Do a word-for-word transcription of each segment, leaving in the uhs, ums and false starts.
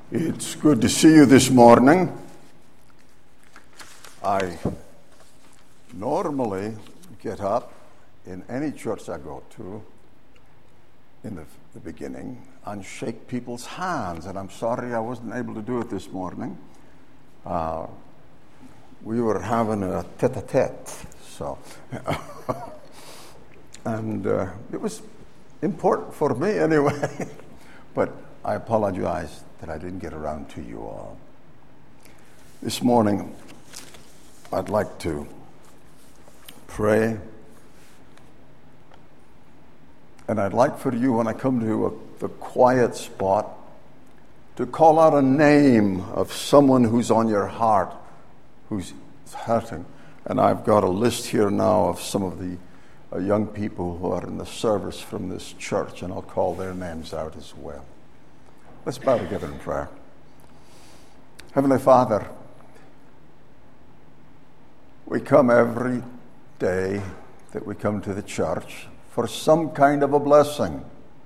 It's good to see you this morning. I normally get up in any church I go to in the, the beginning and shake people's hands, and I'm sorry I wasn't able to do it this morning. Uh, we were having a tete-a-tete, so and uh, it was important for me anyway, but I apologize that I didn't get around to you all. This morning, I'd like to pray, and I'd like for you, when I come to a, the quiet spot, to call out a name of someone who's on your heart, who's hurting. And I've got a list here now of some of the uh, young people who are in the service from this church, and I'll call their names out as well. Let's bow together in prayer. Heavenly Father, we come every day that we come to the church for some kind of a blessing.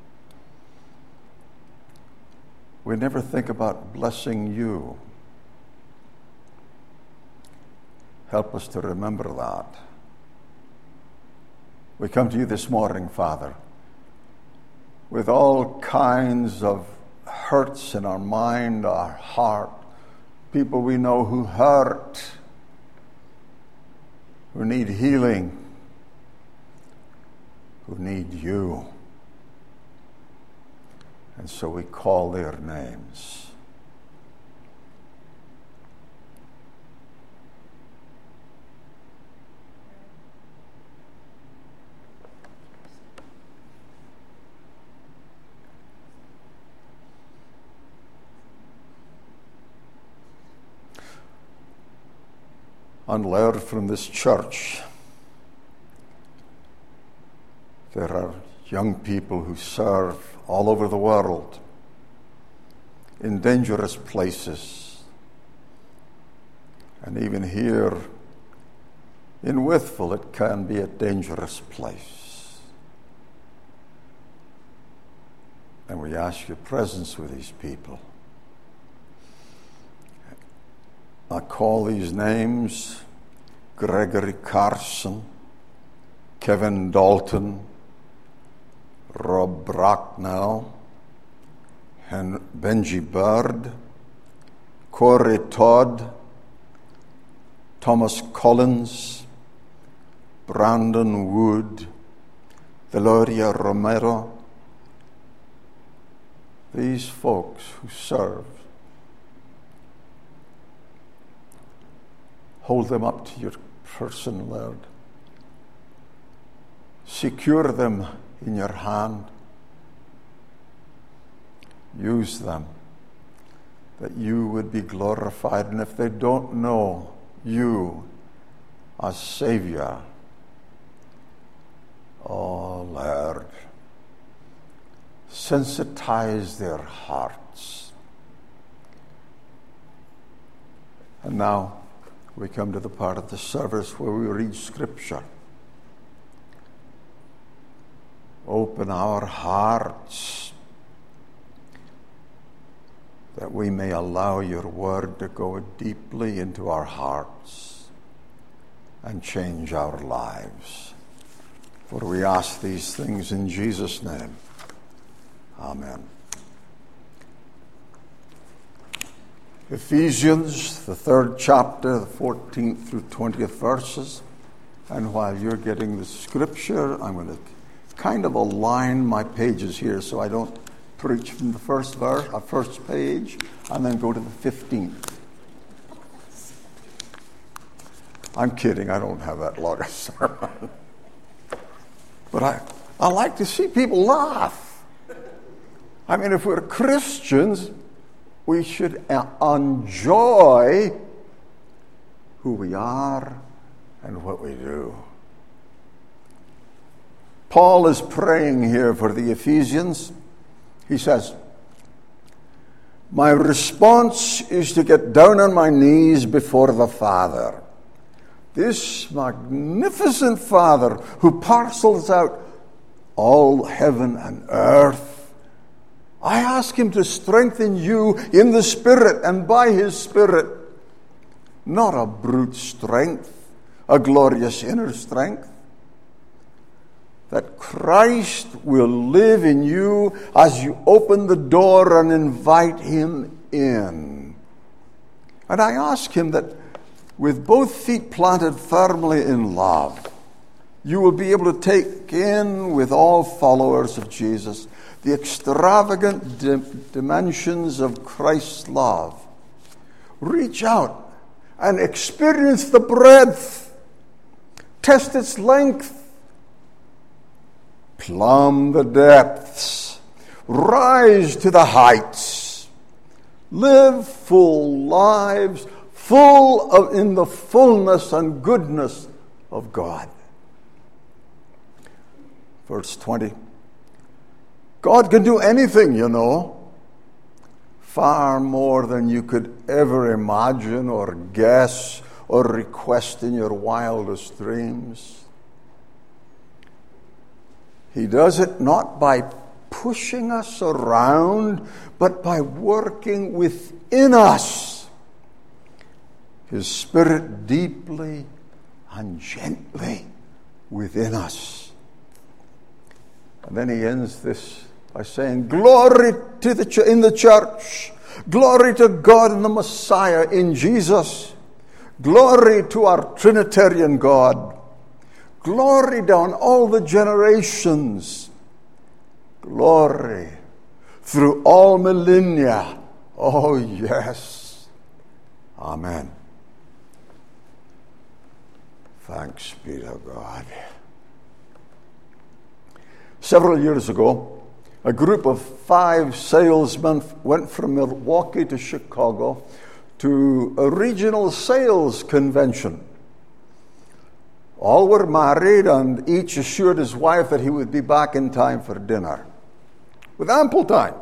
We never think about blessing you. Help us to remember that. We come to you this morning, Father, with all kinds of hurts in our mind, our heart, people we know who hurt, who need healing, who need you. And so we call their names. And learn from this church. There are young people who serve all over the world in dangerous places. And even here in Wytheville, it can be a dangerous place. And we ask your presence with these people. I call these names: Gregory Carson, Kevin Dalton, Rob Bracknell, and Benji Bird, Corey Todd, Thomas Collins, Brandon Wood, Valeria Romero. These folks who serve, hold them up to your person, Lord. Secure them in your hand. Use them that you would be glorified. And if they don't know you as Savior, oh Lord, sensitize their hearts. And now we come to the part of the service where we read Scripture. Open our hearts that we may allow your word to go deeply into our hearts and change our lives. For we ask these things in Jesus' name. Amen. Ephesians, the third chapter, the fourteenth through twentieth verses. And while you're getting the scripture, I'm going to kind of align my pages here so I don't preach from the first verse, uh, first page, and then go to the fifteenth. I'm kidding, I don't have that long a sermon. But I, I like to see people laugh. I mean, if we're Christians, we should enjoy who we are and what we do. Paul is praying here for the Ephesians. He says, my response is to get down on my knees before the Father. This magnificent Father who parcels out all heaven and earth. I ask Him to strengthen you in the Spirit and by His Spirit. Not a brute strength, a glorious inner strength. That Christ will live in you as you open the door and invite Him in. And I ask Him that with both feet planted firmly in love, you will be able to take in with all followers of Jesus the extravagant di- dimensions of Christ's love. Reach out and experience the breadth, test its length, plumb the depths, rise to the heights, live full lives, full of in the fullness and goodness of God. Verse twenty. God can do anything, you know, far more than you could ever imagine or guess or request in your wildest dreams. He does it not by pushing us around, but by working within us, His Spirit deeply and gently within us. And then he ends this by saying, glory to the ch- in the church, glory to God and the Messiah in Jesus, glory to our Trinitarian God, glory down all the generations, glory through all millennia. Oh yes, amen. Thanks be to God. Several years ago, a group of five salesmen went from Milwaukee to Chicago to a regional sales convention. All were married, and each assured his wife that he would be back in time for dinner, with ample time.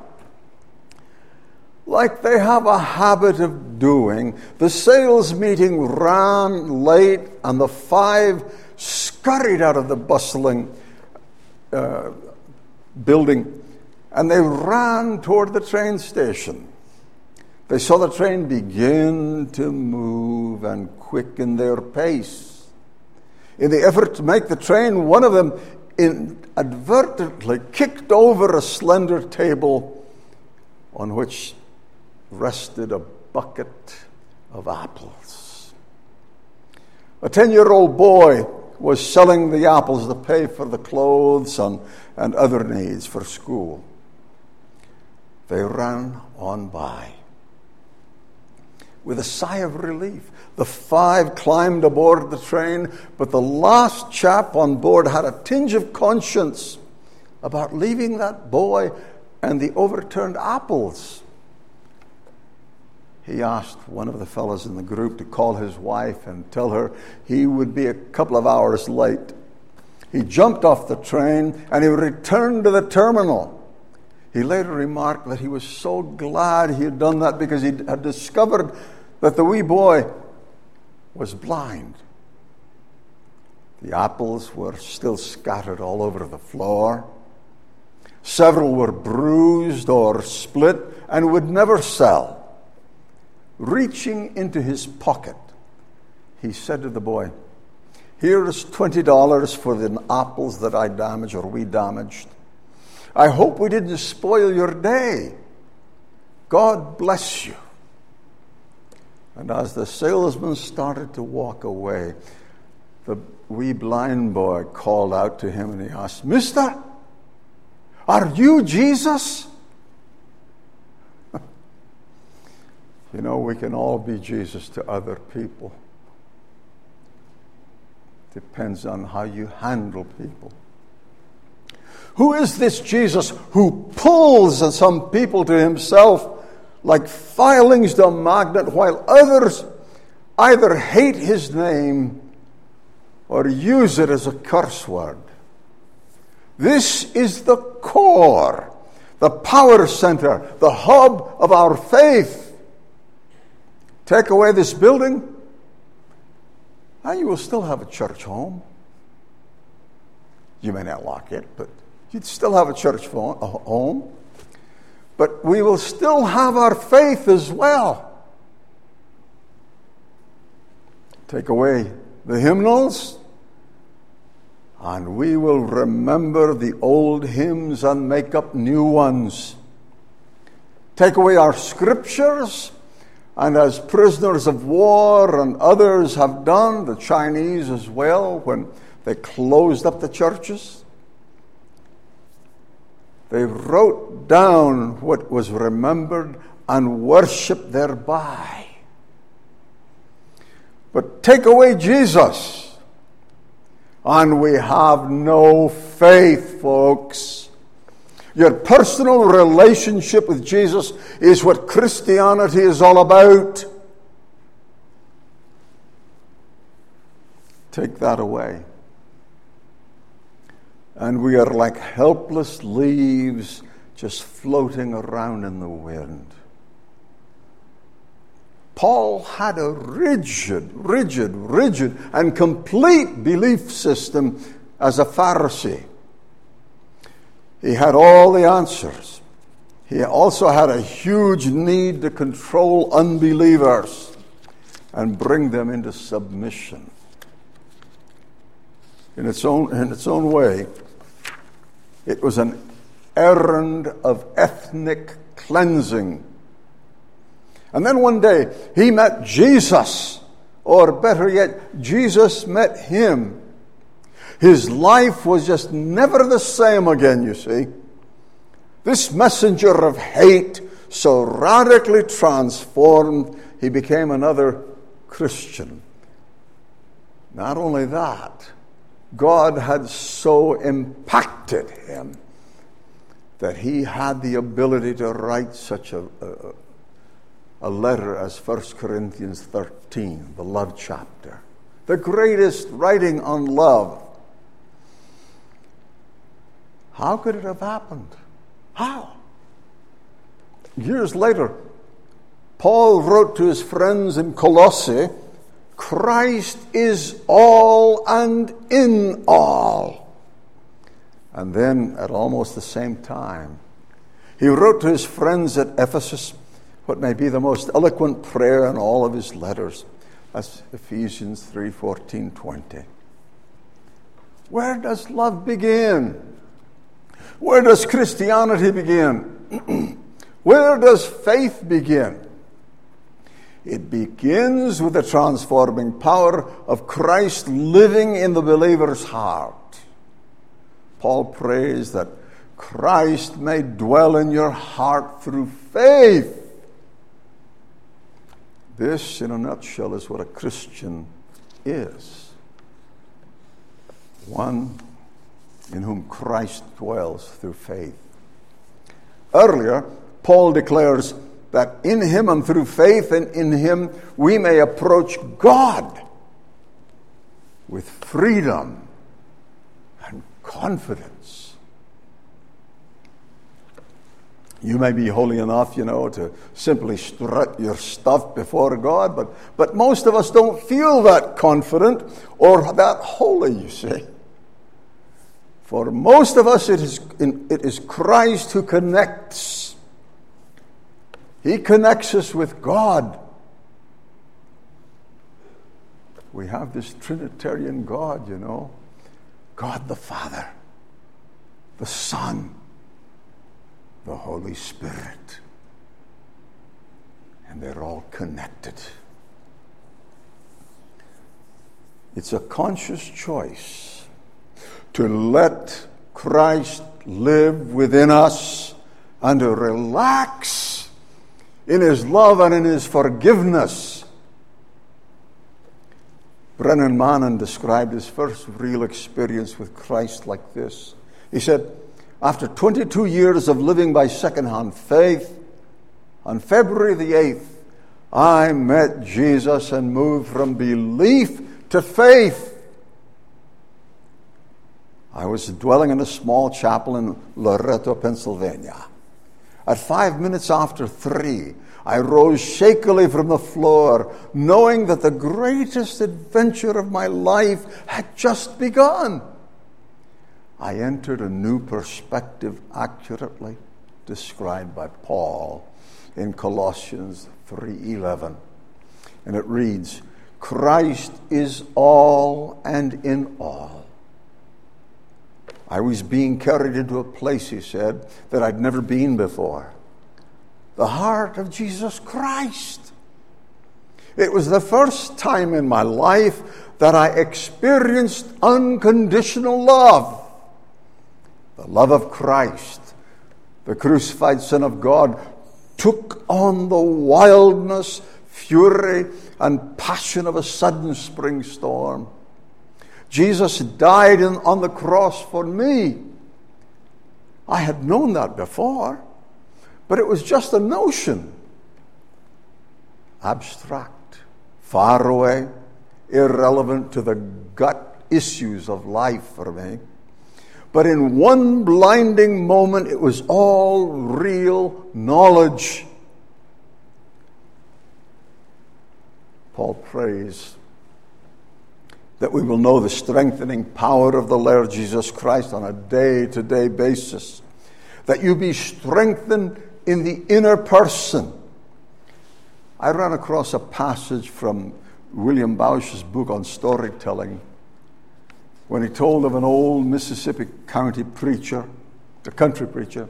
Like they have a habit of doing, the sales meeting ran late, and the five scurried out of the bustling uh, building, and they ran toward the train station. They saw the train begin to move and quicken their pace. In the effort to make the train, one of them inadvertently kicked over a slender table on which rested a bucket of apples. A ten-year-old boy was selling the apples to pay for the clothes and, and other needs for school. They ran on by. With a sigh of relief, the five climbed aboard the train, but the last chap on board had a tinge of conscience about leaving that boy and the overturned apples. He asked one of the fellows in the group to call his wife and tell her he would be a couple of hours late. He jumped off the train and he returned to the terminal. He later remarked that he was so glad he had done that because he had discovered that the wee boy was blind. The apples were still scattered all over the floor. Several were bruised or split and would never sell. Reaching into his pocket, he said to the boy, "Here is twenty dollars for the apples that I damaged or we damaged. I hope we didn't spoil your day. God bless you." And as the salesman started to walk away, the wee blind boy called out to him and he asked, "Mister, are you Jesus?" You know, we can all be Jesus to other people. Depends on how you handle people. Who is this Jesus who pulls some people to himself like filings to a magnet, while others either hate his name or use it as a curse word? This is the core, the power center, the hub of our faith. Take away this building, and you will still have a church home. You may not lock it, but you'd still have a church home. but we will still have our faith as well. Take away the hymnals, and we will remember the old hymns and make up new ones. Take away our scriptures, and as prisoners of war and others have done, the Chinese as well, when they closed up the churches, they wrote down what was remembered and worshiped thereby. But take away Jesus, and we have no faith, folks. Your personal relationship with Jesus is what Christianity is all about. Take that away, and we are like helpless leaves just floating around in the wind. Paul had a rigid, rigid, rigid, and complete belief system as a Pharisee. He had all the answers. He also had a huge need to control unbelievers and bring them into submission. In its own, in its own way, it was an errand of ethnic cleansing. And then one day, he met Jesus, or better yet, Jesus met him. His life was just never the same again, you see. This messenger of hate, so radically transformed, he became another Christian. Not only that, God had so impacted him that he had the ability to write such a, a, a letter as First Corinthians thirteen, the love chapter. The greatest writing on love. How could it have happened? How? Years later, Paul wrote to his friends in Colossae, Christ is all and in all. And then, at almost the same time, he wrote to his friends at Ephesus what may be the most eloquent prayer in all of his letters. That's Ephesians three, fourteen, twenty. Where does love begin? Where does Christianity begin? Where does faith begin? It begins with the transforming power of Christ living in the believer's heart. Paul prays that Christ may dwell in your heart through faith. This, in a nutshell, is what a Christian is. One in whom Christ dwells through faith. Earlier, Paul declares that in him and through faith and in him we may approach God with freedom and confidence. You may be holy enough, you know, to simply strut your stuff before God, but, but most of us don't feel that confident or that holy, you see. For most of us, it is, it is Christ who connects. He connects us with God. We have this Trinitarian God, you know. God the Father, the Son, the Holy Spirit. And they're all connected. It's a conscious choice to let Christ live within us and to relax in his love and in his forgiveness. Brennan Manning described his first real experience with Christ like this. He said, after twenty-two years of living by second-hand faith, on February the eighth, I met Jesus and moved from belief to faith. I was dwelling in a small chapel in Loretto, Pennsylvania. At five minutes after three, I rose shakily from the floor, knowing that the greatest adventure of my life had just begun. I entered a new perspective accurately described by Paul in Colossians three eleven. And it reads, Christ is all and in all. I was being carried into a place, he said, that I'd never been before. The heart of Jesus Christ. It was the first time in my life that I experienced unconditional love. The love of Christ, the crucified Son of God, took on the wildness, fury, and passion of a sudden spring storm. Jesus died in, on the cross for me. I had known that before, but it was just a notion. Abstract, far away, irrelevant to the gut issues of life for me. But in one blinding moment, it was all real knowledge. Paul prays that we will know the strengthening power of the Lord Jesus Christ on a day-to-day basis. That you be strengthened in the inner person. I ran across a passage from William Bausch's book on storytelling when he told of an old Mississippi County preacher, a country preacher.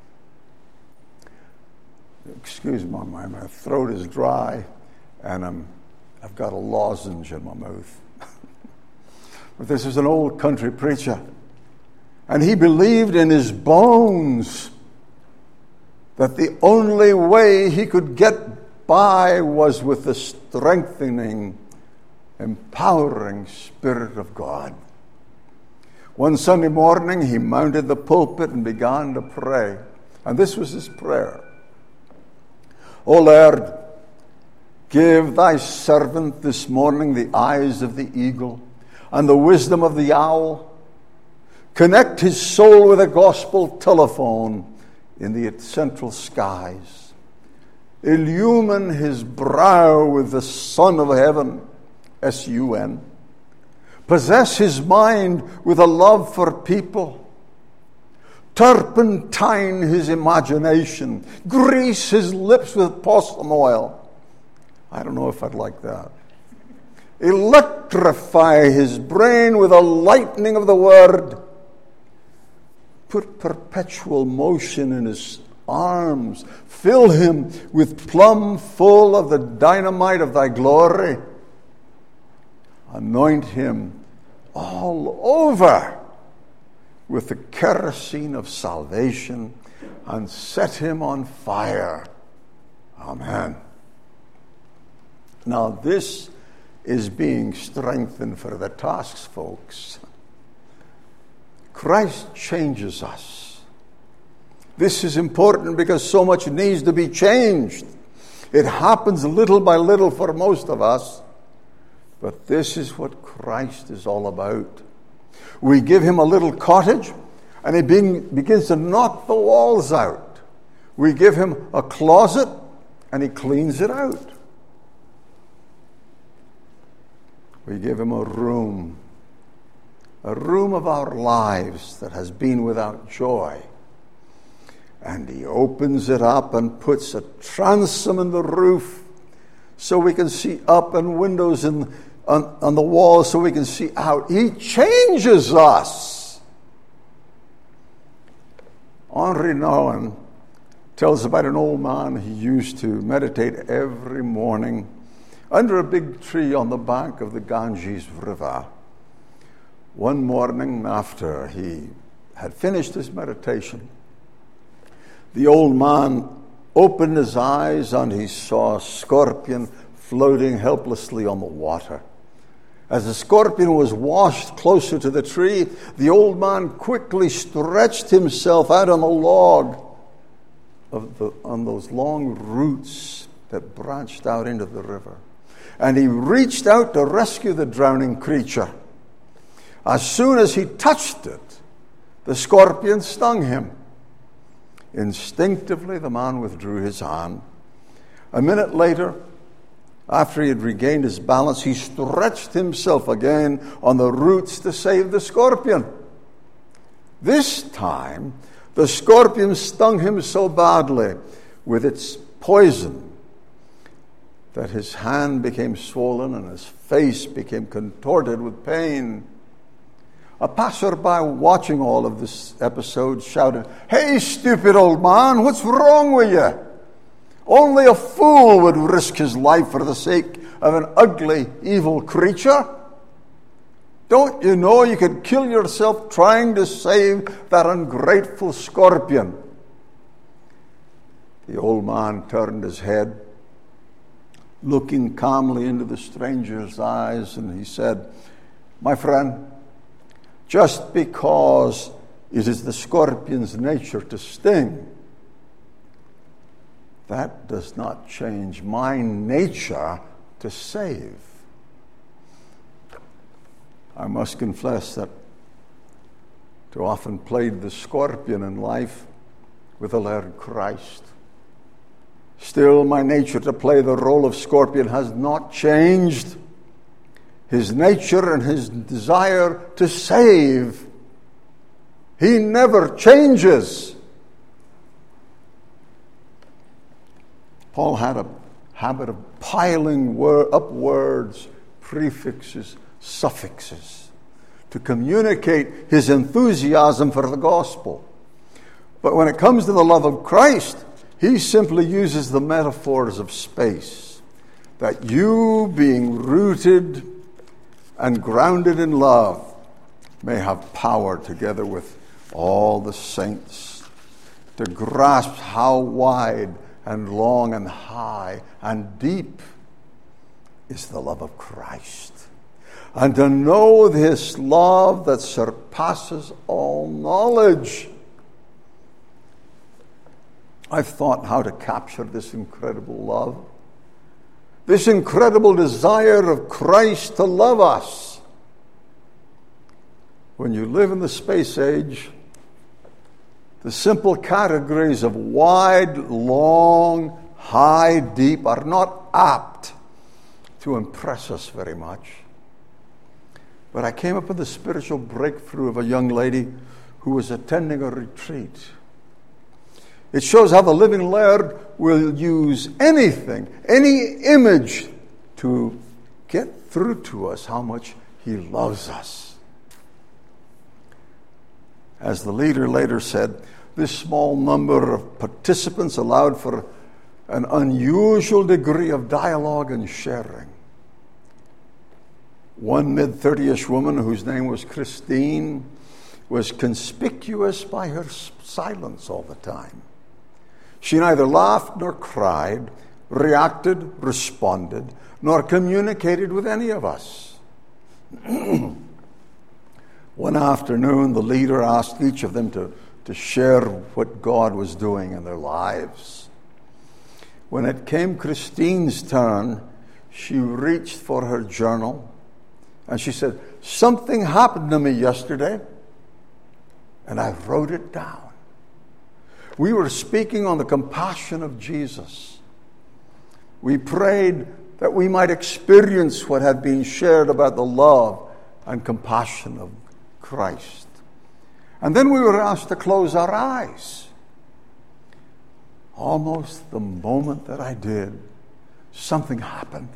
Excuse me, my, my throat is dry and I'm, I've got a lozenge in my mouth. But this is an old country preacher, and he believed in his bones that the only way he could get by was with the strengthening, empowering Spirit of God. One Sunday morning, he mounted the pulpit and began to pray. And this was his prayer. O Lord, give thy servant this morning the eyes of the eagle and the wisdom of the owl. Connect his soul with a gospel telephone in the central skies. Illumine his brow with the sun of heaven, S U N. Possess his mind with a love for people. Turpentine his imagination. Grease his lips with balsam oil. I don't know if I'd like that. Electrify his brain with a lightning of the word. Put perpetual motion in his arms. Fill him with plumb full of the dynamite of thy glory. Anoint him all over with the kerosene of salvation and set him on fire. Amen. Now this is being strengthened for the tasks, folks. Christ changes us. This is important because so much needs to be changed. It happens little by little for most of us. But this is what Christ is all about. We give him a little cottage, and he begins to knock the walls out. We give him a closet, and he cleans it out. We give him a room, a room of our lives that has been without joy. And he opens it up and puts a transom in the roof so we can see up, and windows in, on, on the walls so we can see out. He changes us. Henri Nouwen tells about an old man he used to meditate every morning under a big tree on the bank of the Ganges River. One morning after he had finished his meditation, the old man opened his eyes and he saw a scorpion floating helplessly on the water. As the scorpion was washed closer to the tree, the old man quickly stretched himself out on a log of the, on those long roots that branched out into the river. And he reached out to rescue the drowning creature. As soon as he touched it, the scorpion stung him. Instinctively, the man withdrew his hand. A minute later, after he had regained his balance, he stretched himself again on the roots to save the scorpion. This time, The scorpion stung him so badly with its poison that his hand became swollen and his face became contorted with pain. A passerby watching all of this episode shouted, "Hey, stupid old man, what's wrong with you? Only a fool would risk his life for the sake of an ugly, evil creature. Don't you know you could kill yourself trying to save that ungrateful scorpion?" The old man turned his head, looking calmly into the stranger's eyes, and he said, "My friend, just because it is the scorpion's nature to sting, that does not change my nature to save." I must confess that too often played the scorpion in life with the Lord Christ. Still, my nature to play the role of scorpion has not changed. His nature and his desire to save, he never changes. Paul had a habit of piling word, up words, prefixes, suffixes, to communicate his enthusiasm for the gospel. But when it comes to the love of Christ, he simply uses the metaphors of space, that you, being rooted and grounded in love, may have power together with all the saints to grasp how wide and long and high and deep is the love of Christ, and to know this love that surpasses all knowledge. I've thought how to capture this incredible love, this incredible desire of Christ to love us. When you live in the space age, the simple categories of wide, long, high, deep are not apt to impress us very much. But I came up with the spiritual breakthrough of a young lady who was attending a retreat. It shows how the living Lord will use anything, any image, to get through to us how much he loves us. As the leader later said, this small number of participants allowed for an unusual degree of dialogue and sharing. One mid-thirty-ish woman, whose name was Christine, was conspicuous by her silence all the time. She neither laughed nor cried, reacted, responded, nor communicated with any of us. One afternoon, the leader asked each of them to, to share what God was doing in their lives. When it came Christine's turn, she reached for her journal and she said, "Something happened to me yesterday, and I wrote it down." We were speaking on the compassion of Jesus. We prayed that we might experience what had been shared about the love and compassion of Christ. And then we were asked to close our eyes. Almost the moment that I did, something happened.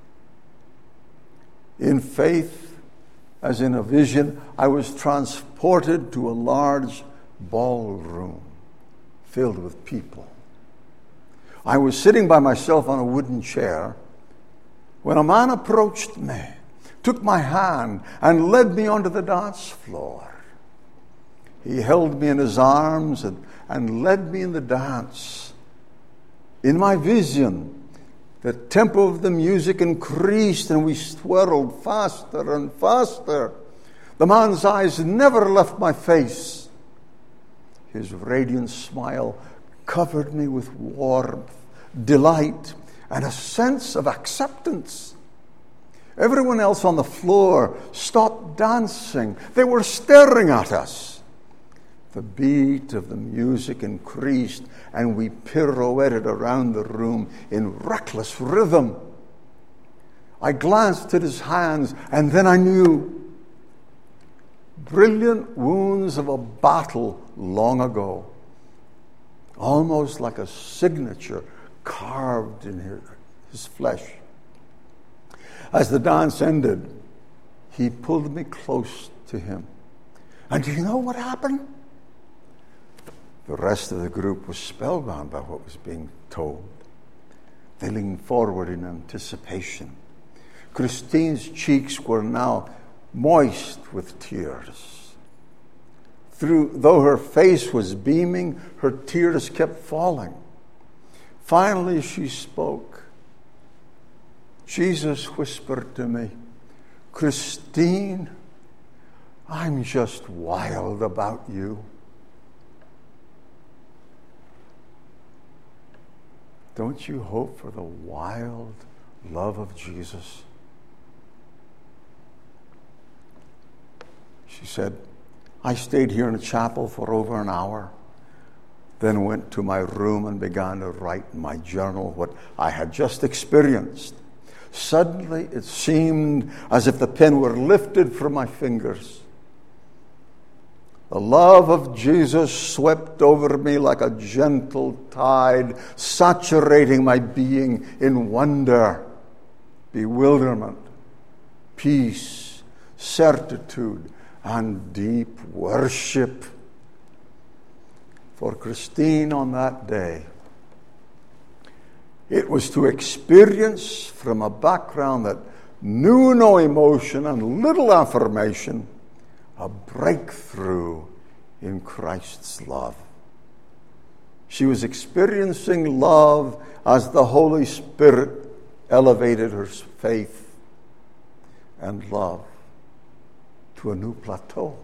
In faith, as in a vision, I was transported to a large ballroom filled with people. I was sitting by myself on a wooden chair when a man approached me, took my hand, and led me onto the dance floor. He held me in his arms and, and led me in the dance. In my vision, the tempo of the music increased and we swirled faster and faster. The man's eyes never left my face. His radiant smile covered me with warmth, delight, and a sense of acceptance. Everyone else on the floor stopped dancing. They were staring at us. The beat of the music increased, and we pirouetted around the room in reckless rhythm. I glanced at his hands, and then I knew. Brilliant wounds of a battle long ago. almost like a signature carved in his, his flesh. As the dance ended, he pulled me close to him. And do you know what happened? The rest of the group was spellbound by what was being told. They leaned forward in anticipation. Christine's cheeks were now moist with tears. Through, though her face was beaming, her tears kept falling. Finally, she spoke. Jesus whispered to me, "Christine, I'm just wild about you." Don't you hope for the wild love of Jesus? She said, "I stayed here in the chapel for over an hour, then went to my room and began to write in my journal what I had just experienced. Suddenly, it seemed as if the pen were lifted from my fingers. The love of Jesus swept over me like a gentle tide, saturating my being in wonder, bewilderment, peace, certitude, and deep worship. For Christine on that day, it was to experience from a background that knew no emotion and little affirmation, a breakthrough in Christ's love. She was experiencing love as the Holy Spirit elevated her faith and love to a new plateau.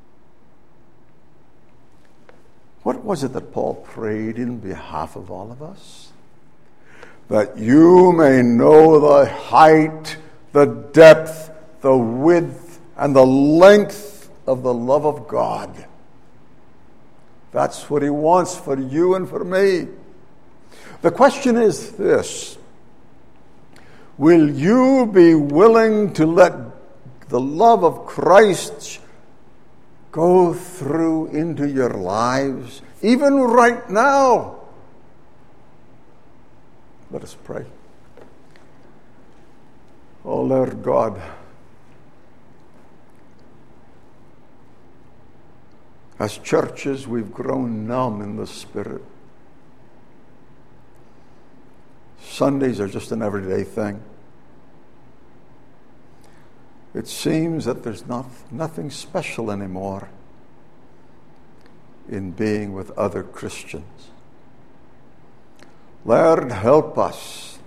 What was it that Paul prayed in behalf of all of us? That you may know the height, the depth, the width, and the length of the love of God. That's what he wants for you and for me. The question is this: will you be willing to let the love of Christ go through into your lives, even right now? Let us pray. Oh, Lord God, as churches, we've grown numb in the spirit. Sundays are just an everyday thing. It seems that there's not nothing special anymore in being with other Christians. Lord, help us.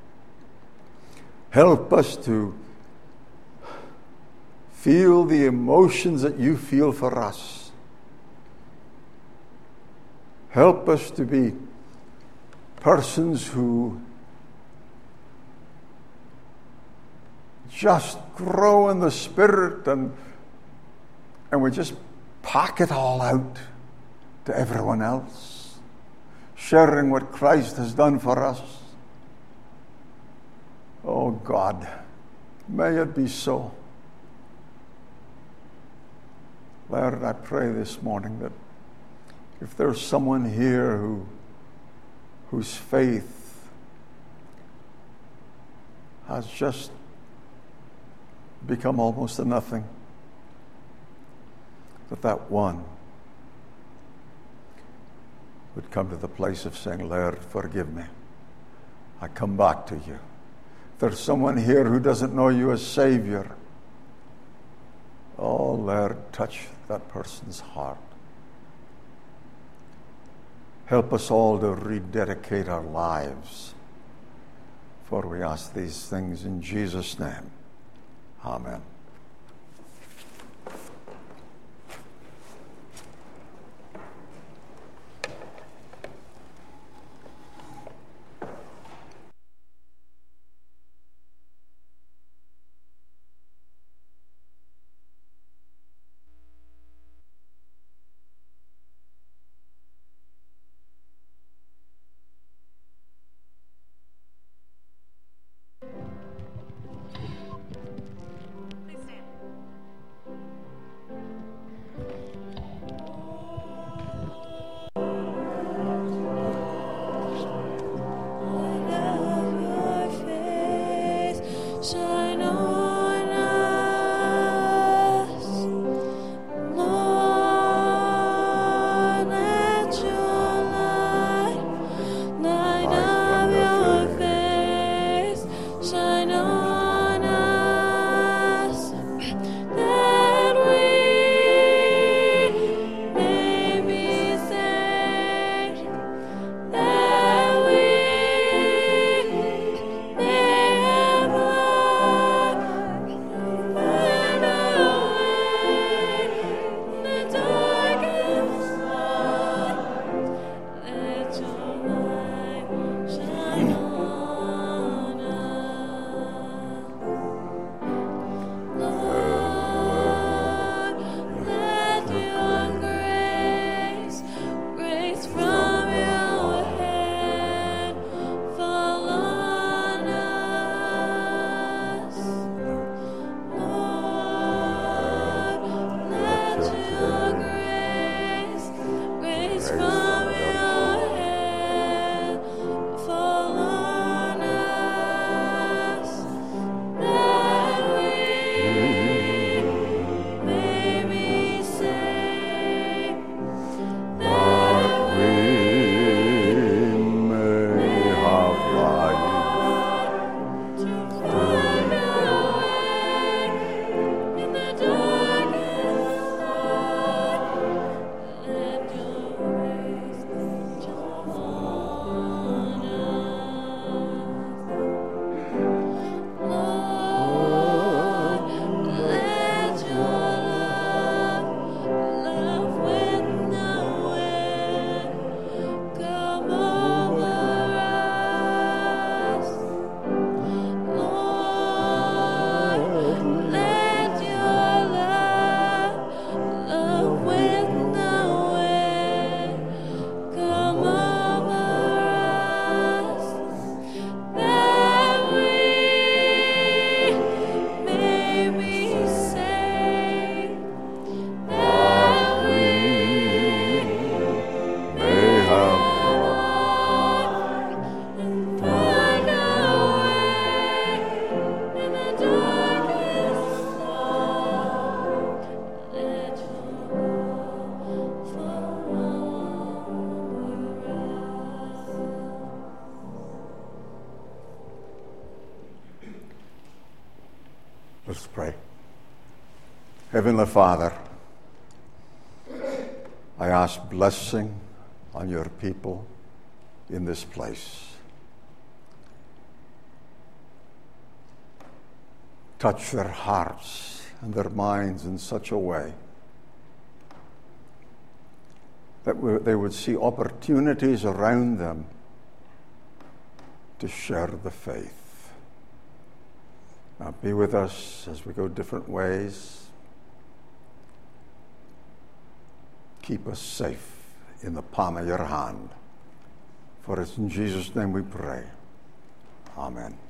Help us to feel the emotions that you feel for us. Help us to be persons who just grow in the Spirit and, and we just pack it all out to everyone else, sharing what Christ has done for us. Oh God, may it be so. Lord, I pray this morning that if there's someone here who whose faith has just become almost a nothing, that that one would come to the place of saying, Lord, forgive me. I come back to you. If there's someone here who doesn't know you as Savior, oh, Lord, touch that person's heart. Help us all to rededicate our lives. For we ask these things in Jesus' name. Amen. Let's pray. Heavenly Father, I ask blessing on your people in this place. Touch their hearts and their minds in such a way that they would see opportunities around them to share the faith. Now be with us as we go different ways. Keep us safe in the palm of your hand. For it's in Jesus' name we pray. Amen.